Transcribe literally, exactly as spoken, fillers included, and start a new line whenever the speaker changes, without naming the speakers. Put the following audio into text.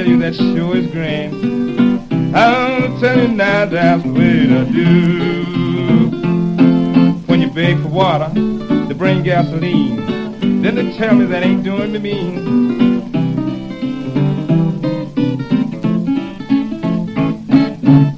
you that sure is grand. I'll tell you now that's the way to do. When you beg for water, to bring gasoline, then they tell me that ain't doing me mean.